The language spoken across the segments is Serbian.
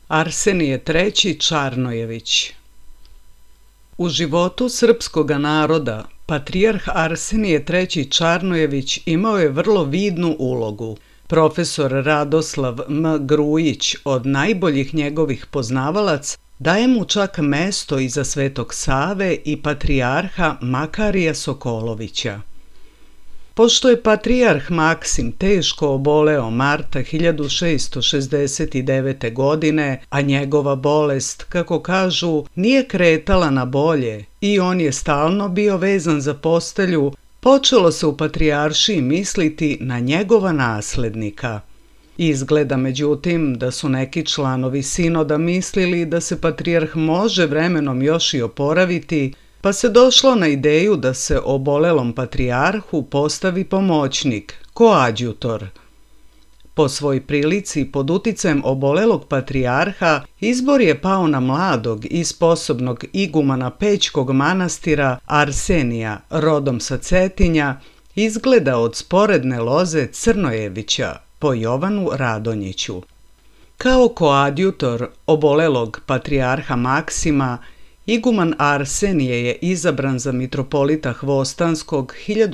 Arsenije III. Čarnojević. U životu srpskoga naroda patrijarh Arsenije III. Čarnojević imao je vrlo vidnu ulogu. Profesor Radoslav M. Grujić, od najboljih njegovih poznavalaca, daje mu čak mesto iza Svetog Save i patrijarha Makarija Sokolovića. Pošto je patrijarh Maksim teško oboleo marta 1669. godine, a njegova bolest, kako kažu, nije kretala na bolje i on je stalno bio vezan za postelju, počelo se u patrijaršiji misliti na njegova naslednika. Izgleda, međutim, da su neki članovi sinoda mislili da se patrijarh može vremenom još i oporaviti, pa se došlo na ideju da se obolelom patrijarhu postavi pomoćnik, koadjutor. Po svoj prilici, pod uticajem obolelog patrijarha, izbor je pao na mladog i sposobnog igumana Pećkog manastira Arsenija, rodom sa Cetinja, izgleda od sporedne loze Crnojevića, po Jovanu Radonjiću. Kao koadjutor obolelog patrijarha Maksima, iguman Arsenije je izabran za mitropolita Hvostanskog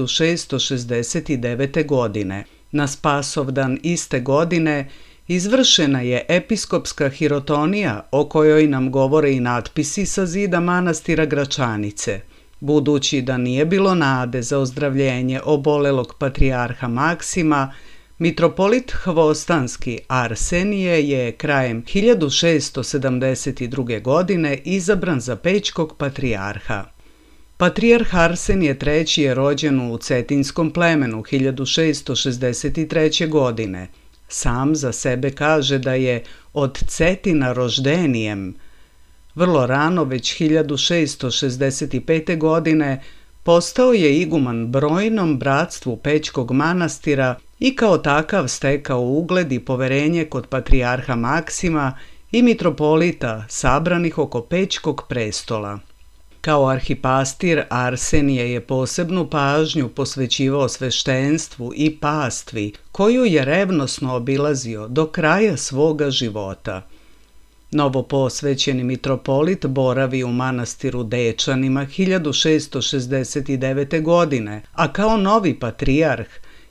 1669. godine. Na Spasovdan iste godine izvršena je episkopska hirotonija o kojoj nam govore i natpisi sa zida manastira Gračanice. Budući da nije bilo nade za ozdravljenje obolelog patrijarha Maksima, mitropolit Hvostanski Arsenije je krajem 1672. godine izabran za Pećkog patrijarha. Patrijarh Arsenije III. Je rođen u Cetinskom plemenu 1663. godine. Sam za sebe kaže da je od Cetina roždenijem. Vrlo rano, već 1665. godine, postao je iguman brojnom bratstvu Pećkog manastira i kao takav stekao ugled i poverenje kod patrijarha Maksima i mitropolita sabranih oko Pećkog prestola. Kao arhipastir Arsenije je posebnu pažnju posvećivao sveštenstvu i pastvi, koju je revnosno obilazio do kraja svoga života. Novoposvećeni mitropolit boravi u manastiru Dečanima 1669. godine, a kao novi patrijarh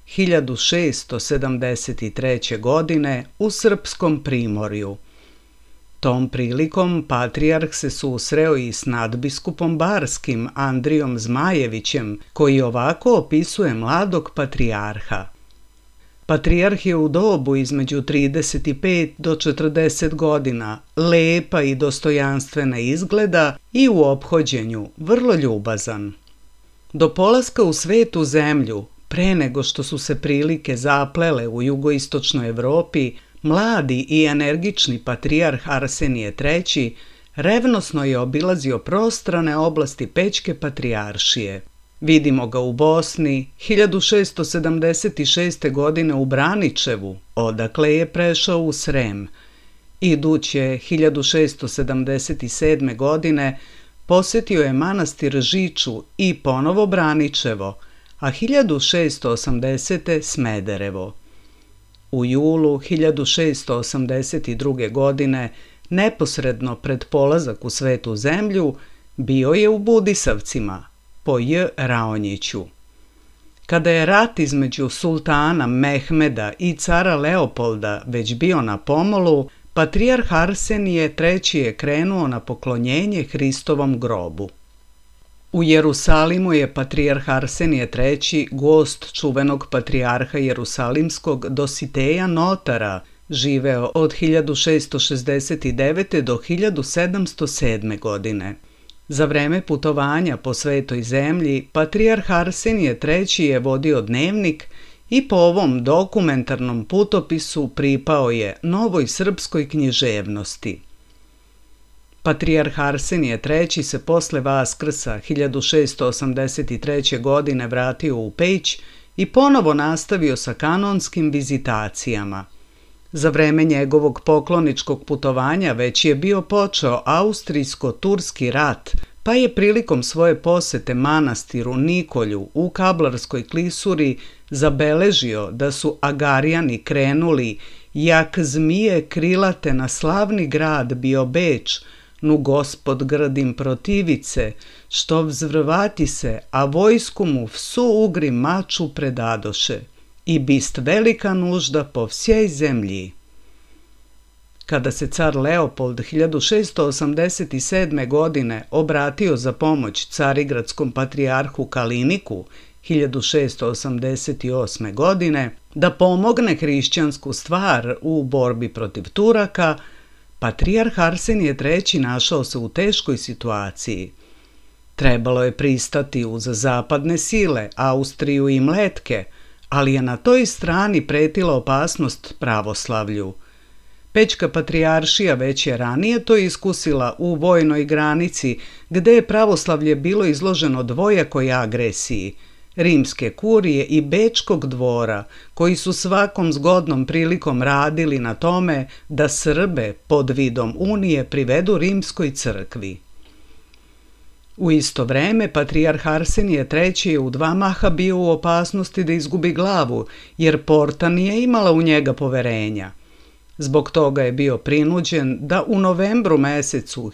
1673. godine u Srpskom primorju. Tom prilikom patrijarh se susreo i s nadbiskupom Barskim Andrijom Zmajevićem, koji ovako opisuje mladog patrijarha. Patrijarh je u dobu između 35 do 40 godina, lepa i dostojanstvena izgleda i u ophođenju vrlo ljubazan. Do polaska u svetu zemlju, pre nego što su se prilike zaplele u jugoistočnoj Evropi, mladi i energični patrijarh Arsenije III. Revnosno je obilazio prostrane oblasti Pećke patrijaršije. Vidimo ga u Bosni 1676. godine u Braničevu, odakle je prešao u Srem. Iduće 1677. godine posjetio je manastir Žiču i ponovo Braničevo, a 1680. Smederevo. U julu 1682. godine, neposredno pred polazak u Svetu zemlju, bio je u Budisavcima, po J. Raonjiću. Kada je rat između sultana Mehmeda i cara Leopolda već bio na pomolu, patrijarh Arsenije III. Je krenuo na poklonjenje Hristovom grobu. U Jerusalimu je patrijarh Arsenije III. Gost čuvenog patrijarha Jerusalimskog Dositeja Notara, živeo od 1669. do 1707. godine. Za vreme putovanja po Svetoj zemlji, patrijarh Arsenije III. Je vodio dnevnik i po ovom dokumentarnom putopisu pripao je novoj srpskoj književnosti. Patrijarh Arsenije III. Se posle Vaskrsa 1683. godine vratio u Peć i ponovo nastavio sa kanonskim vizitacijama. Za vreme njegovog pokloničkog putovanja već je bio počeo Austrijsko-turski rat, pa je prilikom svoje posete manastiru Nikolju u Kablarskoj klisuri zabeležio da su Agarijani krenuli jak zmije krilate na slavni grad bio Beč, nu gospod grdim protivice, što vzvrvati se, a vojsku mu vsu ugri maču predadoše, i bist velika nužda po vsej zemlji. Kada se car Leopold 1687. godine obratio za pomoć carigradskom patrijarhu Kaliniku 1688. godine da pomogne hrišćansku stvar u borbi protiv Turaka, patrijarh Arsenije III. Našao se u teškoj situaciji. Trebalo je pristati uz zapadne sile, Austriju i Mletke, ali je na toj strani pretila opasnost pravoslavlju. Pećka patrijaršija već je ranije to iskusila u vojnoj granici, gde je pravoslavlje bilo izloženo dvojakoj agresiji, rimske kurije i bečkog dvora, koji su svakom zgodnom prilikom radili na tome da Srbe pod vidom unije privedu rimskoj crkvi. U isto vreme, patrijarh Arsenije III. Je u dva maha bio u opasnosti da izgubi glavu, jer Porta nije imala u njega poverenja. Zbog toga je bio prinuđen da u novembru mesecu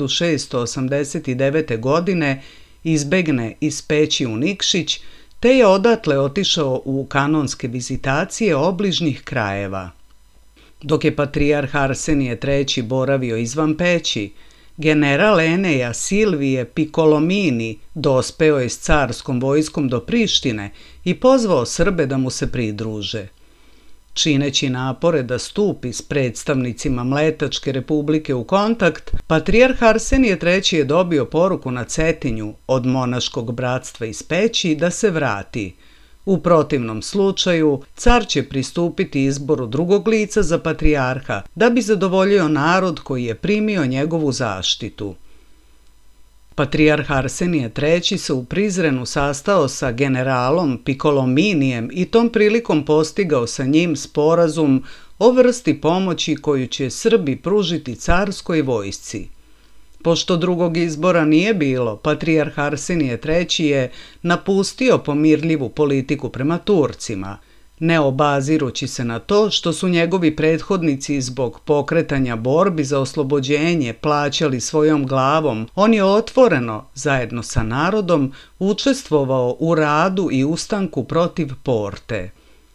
1689. godine izbegne iz Peći u Nikšić, te je odatle otišao u kanonske vizitacije obližnjih krajeva. Dok je patrijarh Arsenije III. Boravio izvan Peći, general Eneja Silvije Piccolomini dospeo je s carskom vojskom do Prištine i pozvao Srbe da mu se pridruže. Čineći napore da stupi s predstavnicima Mletačke republike u kontakt, patrijarh Arsenije III. Je dobio poruku na Cetinju od monaškog bratstva iz Peći da se vrati. U protivnom slučaju, car će pristupiti izboru drugog lica za patrijarha da bi zadovoljio narod koji je primio njegovu zaštitu. Patrijarh Arsenije III. Se u Prizrenu sastao sa generalom Piccolominijem i tom prilikom postigao sa njim sporazum o vrsti pomoći koju će Srbi pružiti carskoj vojsci. Pošto drugog izbora nije bilo, patrijarh Arsenije III. Je napustio pomirljivu politiku prema Turcima. Ne obazirući se na to što su njegovi prethodnici zbog pokretanja borbi za oslobođenje plaćali svojom glavom, on je otvoreno, zajedno sa narodom, učestvovao u radu i ustanku protiv Porte.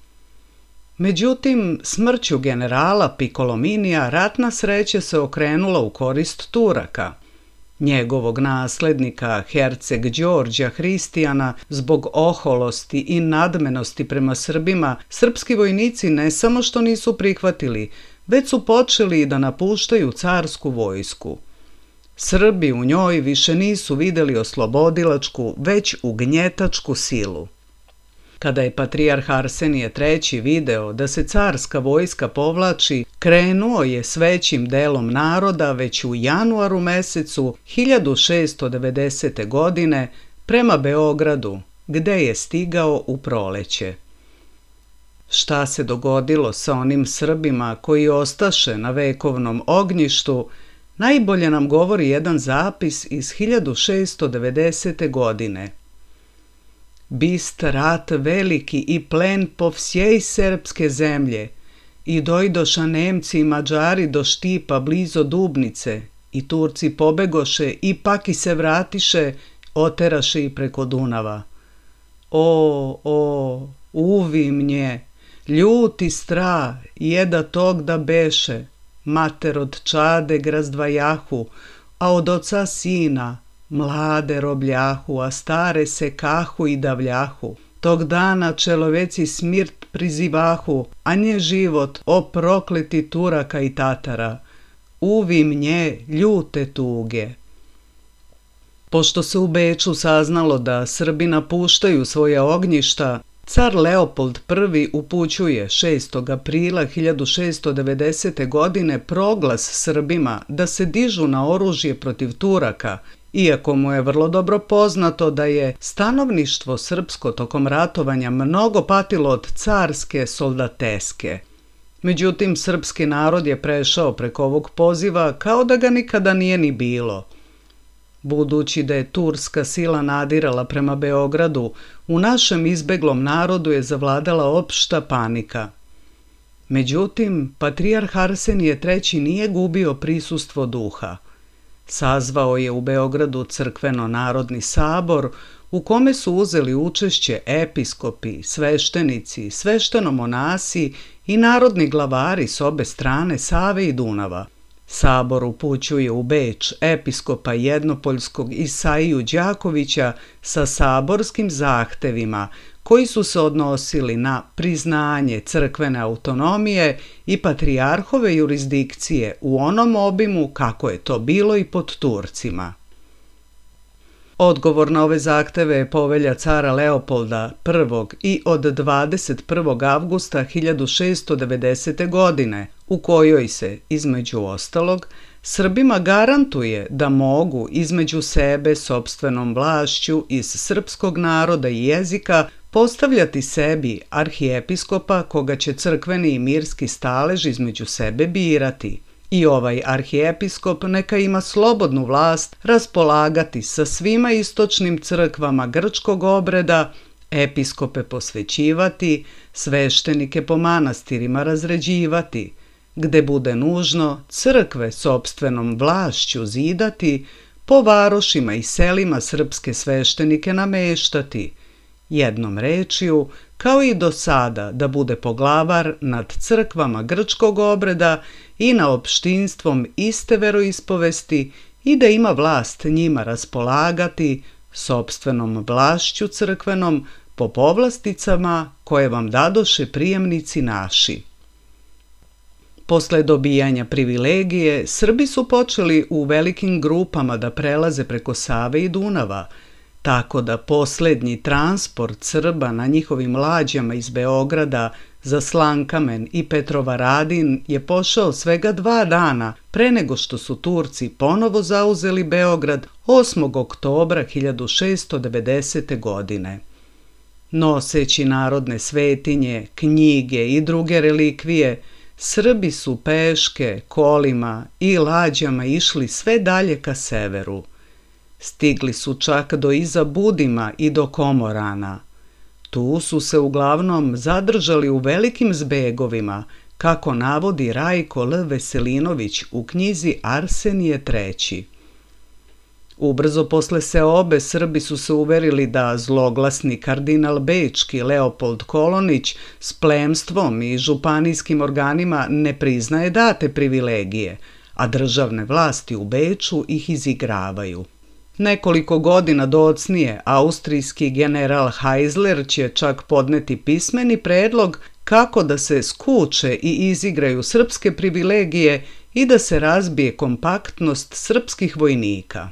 Međutim, smrću generala Piccolominija ratna sreća se okrenula u korist Turaka. Njegovog naslednika, herceg Đorđa Hristijana, zbog oholosti i nadmenosti prema Srbima, srpski vojnici ne samo što nisu prihvatili, već su počeli da napuštaju carsku vojsku. Srbi u njoj više nisu videli oslobodilačku, već ugnjetačku silu. Kada je patrijarh Arsenije III. Video da se carska vojska povlači, krenuo je s većim delom naroda već u januaru mesecu 1690. godine prema Beogradu, gde je stigao u proleće. Šta se dogodilo sa onim Srbima koji ostaše na vekovnom ognjištu, najbolje nam govori jedan zapis iz 1690. godine. Bist rat veliki i plen po vsej srpske zemlje, i dojdoša Nemci i Mađari do Štipa blizo Dubnice, i Turci pobegoše i paki se vratiše, oteraše i preko Dunava. Uvi mnje, ljuti strah, jeda tog da beše, mater od čade grazdvajahu, a od oca sina, mlade robljahu, a stare se kahu i davljahu. Tog dana čeloveci smirt prizivahu, a nje život, o prokleti Turaka i Tatara. Uvi mnje ljute tuge. Pošto se u Beču saznalo da Srbi napuštaju svoje ognjišta, car Leopold I upućuje 6. aprila 1690. godine proglas Srbima da se dižu na oružje protiv Turaka, iako mu je vrlo dobro poznato da je stanovništvo srpsko tokom ratovanja mnogo patilo od carske soldateske. Međutim, srpski narod je prešao preko ovog poziva kao da ga nikada nije ni bilo. Budući da je turska sila nadirala prema Beogradu, u našem izbeglom narodu je zavladala opšta panika. Međutim, patrijarh Arsenije III nije gubio prisustvo duha. Sazvao je u Beogradu crkveno-narodni sabor u kome su uzeli učešće episkopi, sveštenici, sveštenomonasi i narodni glavari s obe strane Save i Dunava. Sabor upućuje u Beč episkopa Jednopoljskog Isaiju Đakovića sa saborskim zahtevima koji su se odnosili na priznanje crkvene autonomije i patrijarhove jurisdikcije u onom obimu kako je to bilo i pod Turcima. Odgovor na ove zahteve je povelja cara Leopolda I i od 21. avgusta 1690. godine, u kojoj se, između ostalog, Srbima garantuje da mogu između sebe sopstvenom vlašću iz srpskog naroda i jezika postavljati sebi arhijepiskopa koga će crkveni i mirski stalež između sebe birati. I ovaj arhijepiskop neka ima slobodnu vlast raspolagati sa svima istočnim crkvama grčkog obreda, episkope posvećivati, sveštenike po manastirima razređivati, gde bude nužno crkve sopstvenom vlašću zidati, po varošima i selima srpske sveštenike nameštati, jednom rečju, kao i do sada da bude poglavar nad crkvama grčkog obreda i na opštinstvom iste veroispovesti i da ima vlast njima raspolagati sopstvenom vlašću crkvenom po povlasticama koje vam dadoše prijemnici naši. Posle dobijanja privilegije, Srbi su počeli u velikim grupama da prelaze preko Save i Dunava, tako da poslednji transport Srba na njihovim lađama iz Beograda za Slankamen i Petrovaradin je pošao svega 2 dana pre nego što su Turci ponovo zauzeli Beograd 8. oktobra 1690. godine. Noseći narodne svetinje, knjige i druge relikvije, Srbi su peške, kolima i lađama išli sve dalje ka severu. Stigli su čak do iza Budima i do Komorana. Tu su se uglavnom zadržali u velikim zbegovima, kako navodi Rajko L. Veselinović u knjizi Arsenije III. Ubrzo posle seobe Srbi su se uverili da zloglasni kardinal bečki Leopold Kolonić s plemstvom i županijskim organima ne priznaje date privilegije, a državne vlasti u Beču ih izigravaju. Nekoliko godina docnije austrijski general Heisler će čak podneti pismeni predlog kako da se skuče i izigraju srpske privilegije i da se razbije kompaktnost srpskih vojnika.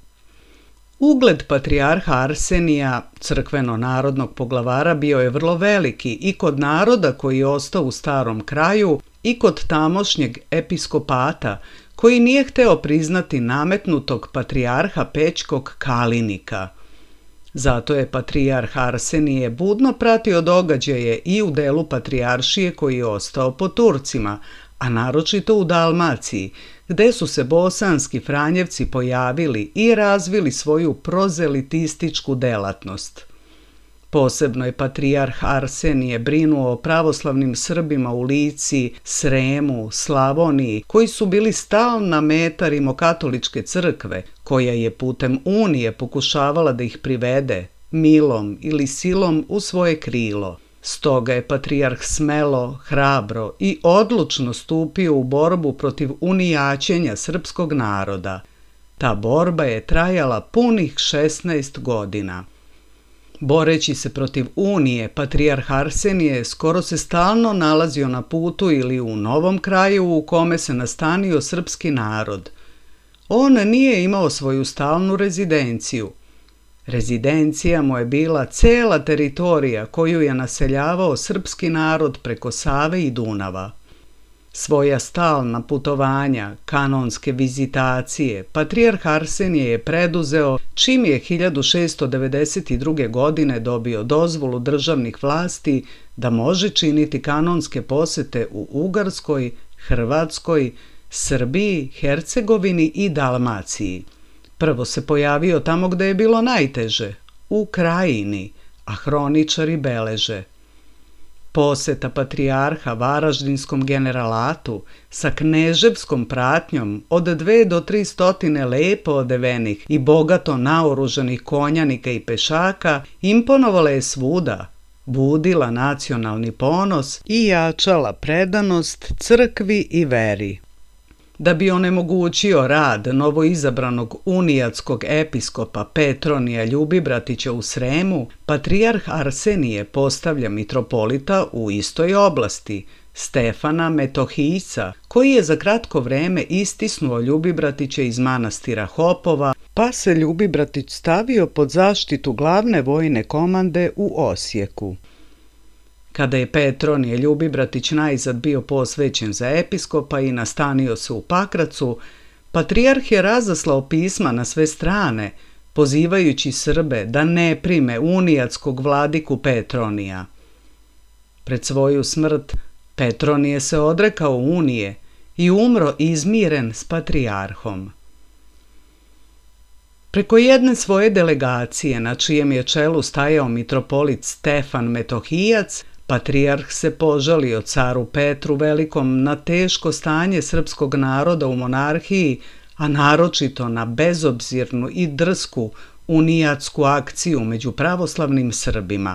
Ugled patrijarha Arsenija, crkveno-narodnog poglavara, bio je vrlo veliki i kod naroda koji je ostao u starom kraju i kod tamošnjeg episkopata, koji nije hteo priznati nametnutog patrijarha Pećkog Kalinika. Zato je patrijarh Arsenije budno pratio događaje i u delu patrijaršije koji je ostao po Turcima, a naročito u Dalmaciji, gde su se bosanski Franjevci pojavili i razvili svoju prozelitističku delatnost. Posebno je patrijarh Arsenije brinuo o pravoslavnim Srbima u Lici, Sremu, Slavoniji, koji su bili stalna meta rimokatoličke crkve, koja je putem unije pokušavala da ih privede, milom ili silom, u svoje krilo. Stoga je patrijarh smelo, hrabro i odlučno stupio u borbu protiv unijaćenja srpskog naroda. Ta borba je trajala punih 16 godina. Boreći se protiv unije, patrijarh Arsenije skoro se stalno nalazio na putu ili u novom kraju u kome se nastanio srpski narod. On nije imao svoju stalnu rezidenciju. Rezidencija mu je bila cela teritorija koju je naseljavao srpski narod preko Save i Dunava. Svoja stalna putovanja, kanonske vizitacije, patrijarh Arsenije je preduzeo čim je 1692. godine dobio dozvolu državnih vlasti da može činiti kanonske posete u Ugarskoj, Hrvatskoj, Srbiji, Hercegovini i Dalmaciji. Prvo se pojavio tamo gde je bilo najteže, u Krajini, a hroničari beleže. Poseta patrijarha Varaždinskom generalatu sa kneževskom pratnjom od 2 do 3 stotine lepo odevenih i bogato naoružanih konjanika i pešaka imponovala je svuda, budila nacionalni ponos i jačala predanost crkvi i veri. Da bi onemogućio rad novoizabranog unijatskog episkopa Petronija Ljubibratića u Sremu, patrijarh Arsenije postavlja mitropolita u istoj oblasti, Stefana Metohijca, koji je za kratko vreme istisnuo Ljubibratića iz manastira Hopova, pa se Ljubibratić stavio pod zaštitu glavne vojne komande u Osijeku. Kada je Petronije Ljubibratić najzad bio posvećen za episkopa i nastanio se u Pakracu, patrijarh je razaslao pisma na sve strane, pozivajući Srbe da ne prime unijatskog vladiku Petronija. Pred svoju smrt Petronije se odrekao unije i umro izmiren s patrijarhom. Preko jedne svoje delegacije, na čijem je čelu stajao mitropolit Stefan Metohijac, patrijarh se požalio caru Petru Velikom na teško stanje srpskog naroda u monarhiji, a naročito na bezobzirnu i drsku unijatsku akciju među pravoslavnim Srbima.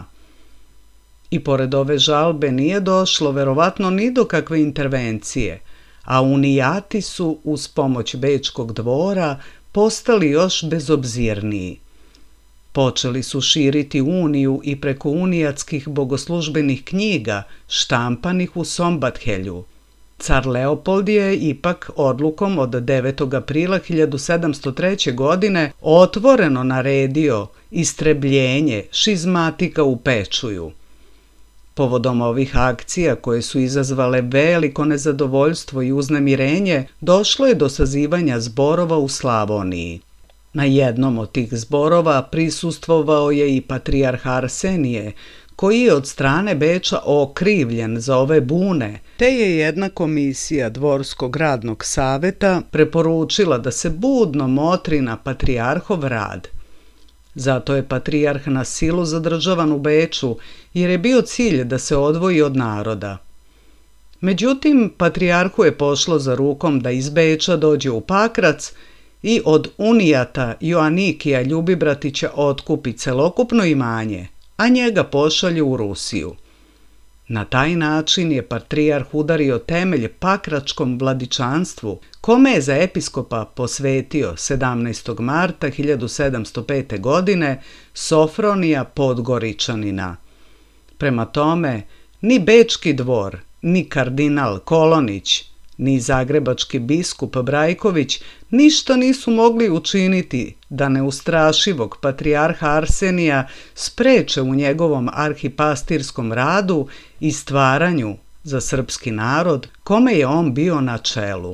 I pored ove žalbe nije došlo verovatno ni do kakve intervencije, a unijati su uz pomoć bečkog dvora postali još bezobzirniji. Počeli su širiti uniju i preko unijatskih bogoslužbenih knjiga štampanih u Sombathelju. Car Leopold je ipak odlukom od 9. aprila 1703. godine otvoreno naredio istrebljenje šizmatika u Pečuju. Povodom ovih akcija, koje su izazvale veliko nezadovoljstvo i uznemirenje, došlo je do sazivanja zborova u Slavoniji. Na jednom od tih zborova prisustvovao je i patrijarh Arsenije, koji je od strane Beča okrivljen za ove bune, te je jedna komisija Dvorskog radnog saveta preporučila da se budno motri na patrijarhov rad. Zato je patrijarh na silu zadržavan u Beču, jer je bio cilj da se odvoji od naroda. Međutim, patrijarhu je pošlo za rukom da iz Beča dođe u Pakrac i od unijata Joanikija Ljubibratića otkupi celokupno imanje, a njega pošalje u Rusiju. Na taj način je patrijarh udario temelj pakračkom vladičanstvu, kome je za episkopa posvetio 17. marta 1705. godine Sofronija Podgoričanina. Prema tome, ni bečki dvor, ni kardinal Kolonić, ni zagrebački biskup Brajković ništa nisu mogli učiniti da neustrašivog patrijarha Arsenija spreče u njegovom arhipastirskom radu i stvaranju za srpski narod, kome je on bio na čelu.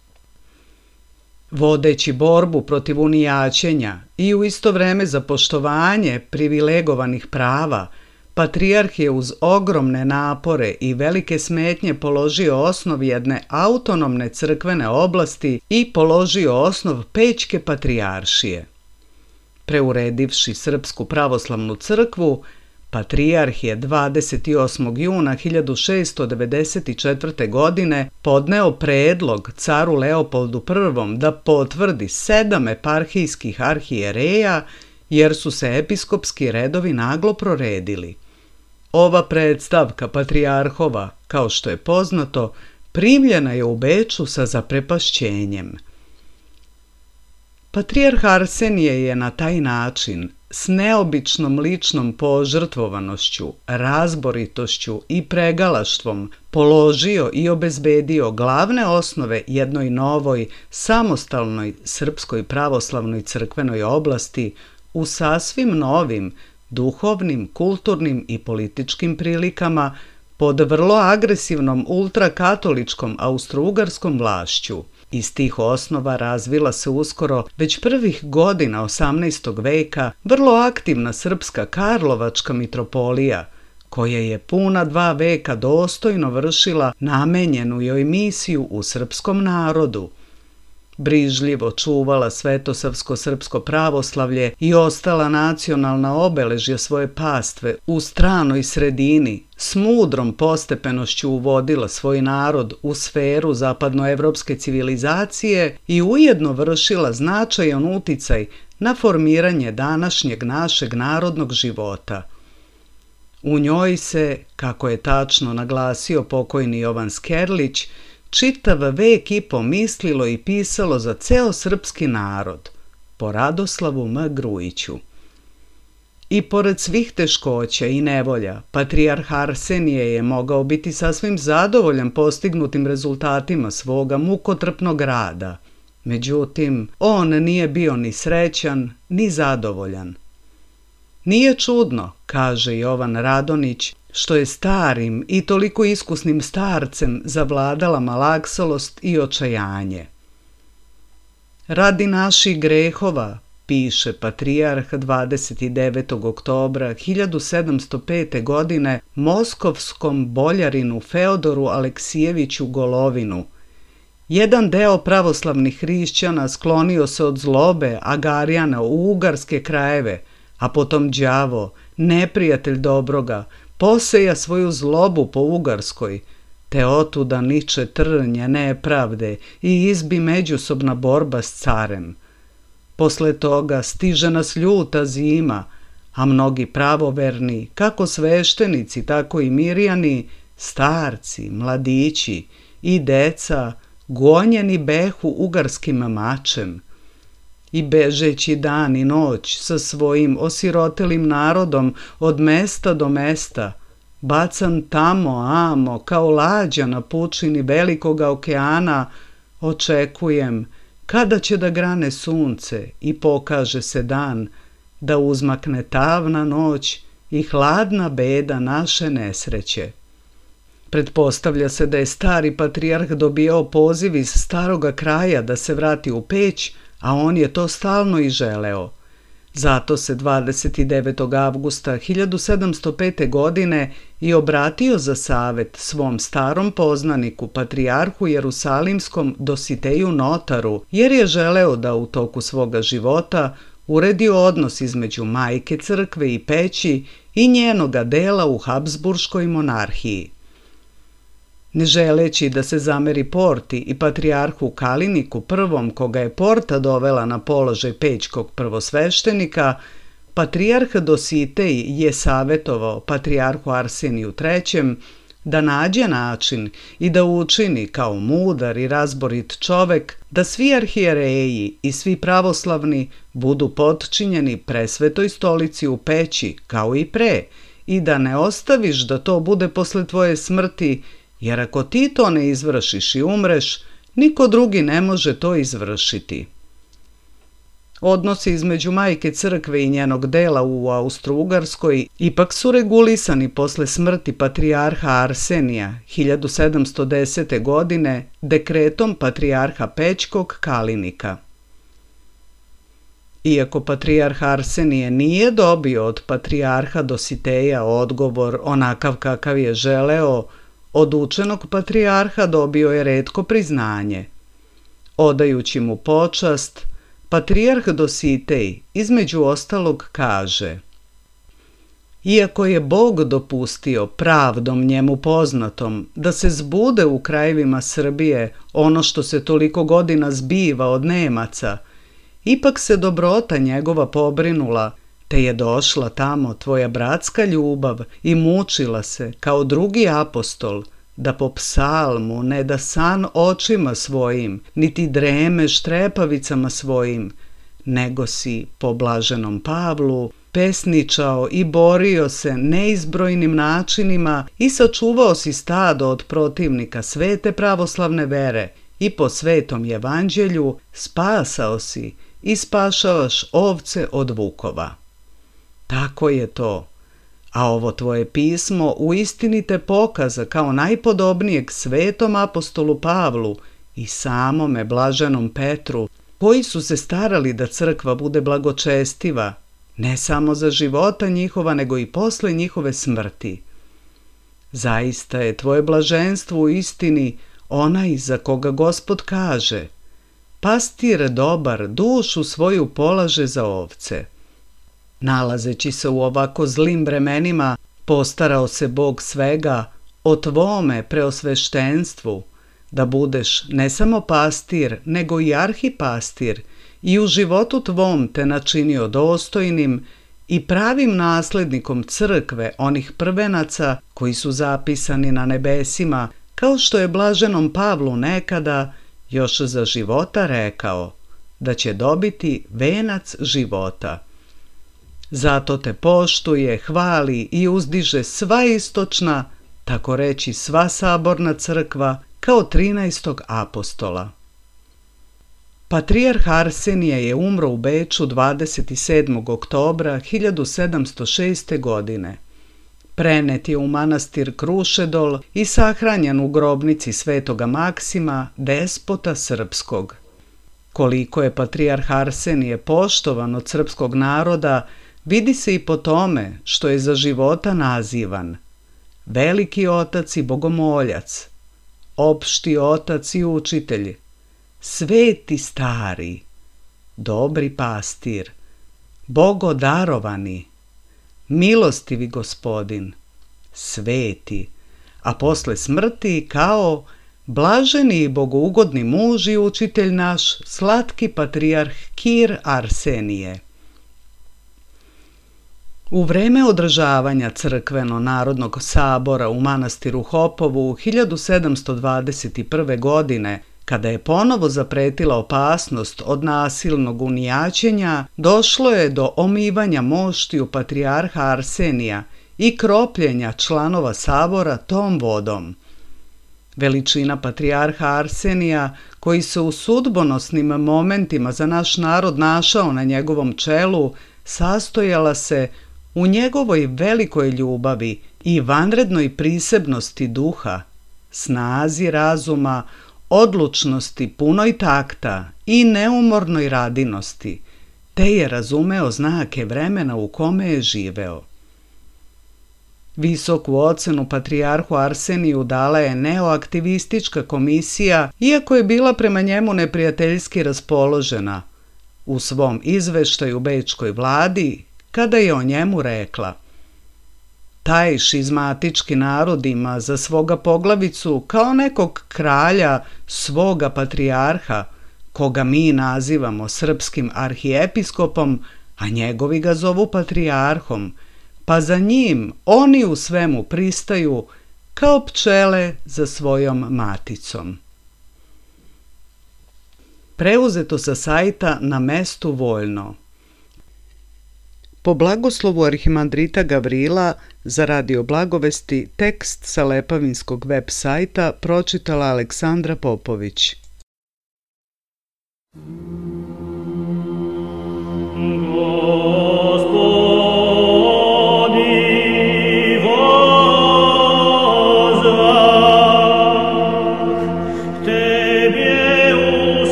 Vodeći borbu protiv unijaćenja i u isto vreme za poštovanje privilegovanih prava, patrijarh je uz ogromne napore i velike smetnje položio osnov jedne autonomne crkvene oblasti i položio osnov Pećke patrijaršije. Preuredivši Srpsku pravoslavnu crkvu, patrijarh je 28. juna 1694. godine podneo predlog caru Leopoldu I da potvrdi 7 eparhijskih arhijereja, jer su se episkopski redovi naglo proredili. Ova predstavka patrijarhova, kao što je poznato, primljena je u Beču sa zaprepašćenjem. Patrijarh Arsenije je na taj način, s neobičnom ličnom požrtvovanošću, razboritošću i pregalaštvom, položio i obezbedio glavne osnove jednoj novoj, samostalnoj srpskoj pravoslavnoj crkvenoj oblasti u sasvim novim, duhovnim, kulturnim i političkim prilikama pod vrlo agresivnom ultrakatoličkom austrougarskom vlašću. Iz tih osnova razvila se uskoro već prvih godina 18. veka vrlo aktivna srpska Karlovačka mitropolija, koja je puna 2 veka dostojno vršila namenjenu joj misiju u srpskom narodu. brižljivo čuvala svetosavsko srpsko pravoslavlje i ostala nacionalna obeležja svoje pastve u stranoj sredini, s mudrom postepenošću uvodila svoj narod u sferu zapadnoevropske civilizacije i ujedno vršila značajan uticaj na formiranje današnjeg našeg narodnog života. U njoj se, kako je tačno naglasio pokojni Jovan Skerlić, čitav vek i po mislilo i pisalo za ceo srpski narod, po Radoslavu M. Grujiću. I pored svih teškoća i nevolja, patrijarh Arsenije je mogao biti sasvim zadovoljan postignutim rezultatima svoga mukotrpnog rada. Međutim, on nije bio ni srećan, ni zadovoljan. Nije čudno, kaže Jovan Radonić, što je starim i toliko iskusnim starcem zavladala malaksalost i očajanje. Radi naših grehova, piše patrijarh 29. oktobra 1705. godine moskovskom boljarinu Feodoru Aleksijeviću Golovinu, jedan deo pravoslavnih hrišćana sklonio se od zlobe Agarijana u ugarske krajeve, a potom đavo, neprijatelj dobroga, poseja svoju zlobu po Ugarskoj, te otuda niče trnje nepravde i izbi međusobna borba s carem. Posle toga stiže nas ljuta zima, a mnogi pravoverni, kako sveštenici, tako i mirjani, starci, mladići i deca, gonjeni behu ugarskim mačem. I bežeći dan i noć sa svojim osirotelim narodom od mesta do mesta, bacan tamo amo kao lađa na pučini velikoga okeana, očekujem kada će da grane sunce i pokaže se dan, da uzmakne tamna noć i hladna beda naše nesreće. Pretpostavlja se da je stari patrijarh dobijao poziv iz staroga kraja da se vrati u Peć, a on je to stalno i želeo. Zato se 29. avgusta 1705. godine i obratio za savet svom starom poznaniku, patrijarhu Jerusalimskom Dositeju Notaru, jer je želeo da u toku svoga života uredi odnos između majke crkve i Peći i njenoga dela u Habsburškoj monarhiji. Ne želeći da se zameri Porti i patrijarhu Kaliniku I, koga je Porta dovela na položaj pećkog prvosveštenika, patrijarh Dositej je savetovao patrijarhu Arseniju III da nađe način i da učini kao mudar i razborit čovek da svi arhijereji i svi pravoslavni budu potčinjeni presvetoj stolici u Peći kao i pre i da ne ostaviš da to bude posle tvoje smrti, jer ako ti to ne izvršiš i umreš, niko drugi ne može to izvršiti. Odnosi između majke crkve i njenog dela u Austro-Ugarskoj ipak su regulisani posle smrti patrijarha Arsenija 1710. godine dekretom patrijarha Pećkog Kalinika. Iako patrijarh Arsenije nije dobio od patrijarha Dositeja odgovor onakav kakav je želeo, od učenog patrijarha dobio je retko priznanje. Odajući mu počast, patrijarh Dositej između ostalog kaže: iako je Bog dopustio pravdom njemu poznatom da se zbude u krajevima Srbije ono što se toliko godina zbiva od Nemaca, ipak se dobrota njegova pobrinula, te je došla tamo tvoja bratska ljubav i mučila se kao drugi apostol, da po psalmu ne da san očima svojim, niti dremeš trepavicama svojim, nego si po blaženom Pavlu pesničao i borio se neizbrojnim načinima i sačuvao si stado od protivnika svete pravoslavne vere i po svetom evanđelju spasao si i spašavaš ovce od vukova. Tako je to, a ovo tvoje pismo uistini te pokaza kao najpodobnijeg svetom apostolu Pavlu i samome blaženom Petru, koji su se starali da crkva bude blagočestiva, ne samo za života njihova, nego i posle njihove smrti. Zaista je tvoje blaženstvo u istini onaj za koga Gospod kaže: pastir dobar dušu svoju polaže za ovce. Nalazeći se u ovako zlim vremenima, postarao se Bog svega o tvome preosveštenstvu, da budeš ne samo pastir, nego i arhipastir, i u životu tvom te načinio dostojnim i pravim naslednikom crkve onih prvenaca koji su zapisani na nebesima, kao što je blaženom Pavlu nekada još za života rekao, da će dobiti venac života. Zato te poštuje, hvali i uzdiže sva istočna, tako reći sva saborna crkva, kao 13. apostola. Patrijarh Arsenije je umro u Beču 27. oktobra 1706. godine. Prenet je u manastir Krušedol i sahranjen u grobnici Svetoga Maksima, despota srpskog. Koliko je patrijarh Arsenije poštovan od srpskog naroda, vidi se i po tome što je za života nazivan veliki otac i bogomoljac, opšti otac i učitelj, sveti stari, dobri pastir, bogodarovani, milostivi gospodin, sveti, a posle smrti kao blaženi i bogougodni muž i učitelj naš, slatki patrijarh Kir Arsenije. U vreme održavanja crkveno-narodnog sabora u manastiru Hopovu 1721. godine, kada je ponovo zapretila opasnost od nasilnog unijaćenja, došlo je do omivanja moštiju patrijarha Arsenija i kropljenja članova sabora tom vodom. Veličina patrijarha Arsenija, koji se u sudbonosnim momentima za naš narod našao na njegovom čelu, sastojala se u njegovoj velikoj ljubavi i vanrednoj prisebnosti duha, snazi razuma, odlučnosti punoj takta i neumornoj radinosti, te je razumeo znake vremena u kome je živeo. Visoku ocenu patrijarhu Arseniju dala je neoaktivistička komisija, iako je bila prema njemu neprijateljski raspoložena, u svom izveštaju bečkoj vladi, kada je o njemu rekla: taj šizmatički narod ima za svoga poglavicu kao nekog kralja svoga patrijarha, koga mi nazivamo srpskim arhijepiskopom, a njegovi ga zovu patrijarhom, pa za njim oni u svemu pristaju kao pčele za svojom maticom. Preuzeto sa sajta Na mestu voljno. Po blagoslovu arhimandrita Gavrila za Radio Blagovesti tekst sa Lepavinskog web sajta pročitala Aleksandra Popović.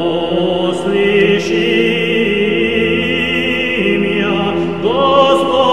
Господи,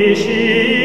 Ishi